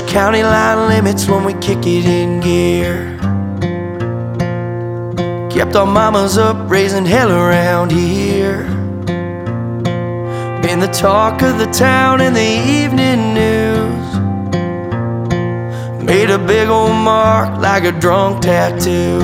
county line limits when we kick it in gear. Kept our mamas up raising hell around here. Been the talk of the town in the evening news. Made a big old mark like a drunk tattoo.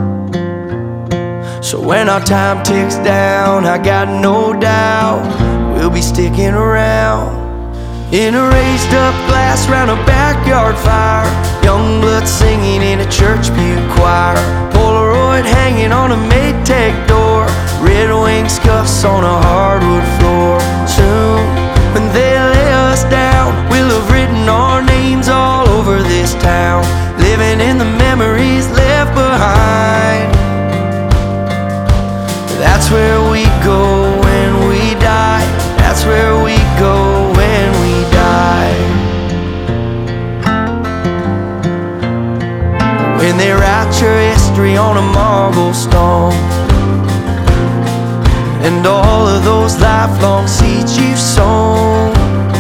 So when our time ticks down, I got no doubt we'll be sticking around. In a raised up glass round a backyard fire, young blood singing in a church pew choir, Polaroid hanging on a Maytag door, red wing scuffs on a hardwood floor. Soon, when they lay us down, we'll have written our names all over this town, living in the memories left behind. That's where we go when we die. That's where we go when we die. When they write your history on a marble stone, and all of those lifelong seeds you've sown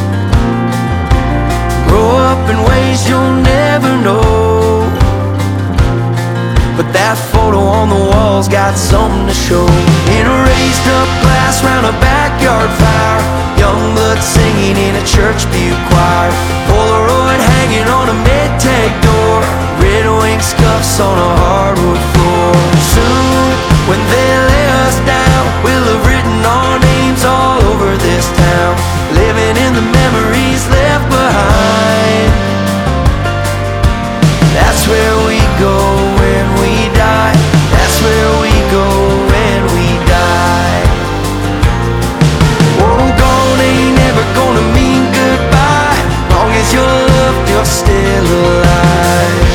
grow up in ways you'll never know. But that photo on the wall's got something to show. In a raised up glass round a backyard fire, young blood singing in a church pew choir, Polaroid hanging on a Maytag door, red wing scuffs on a hardwood floor. Soon, when they lay us down, we'll have written our names all over this town, living in the memories left behind. That's where we go when we die. That's where we go when we die. Oh, gone ain't never gonna mean goodbye. Long as you're loved, you're still alive.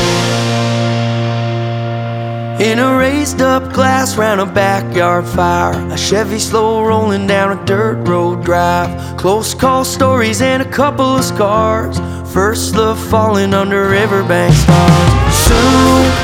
In a raised up glass round a backyard fire, a Chevy slow rolling down a dirt road drive, close call stories and a couple of scars, first love falling under riverbank stars. Soon,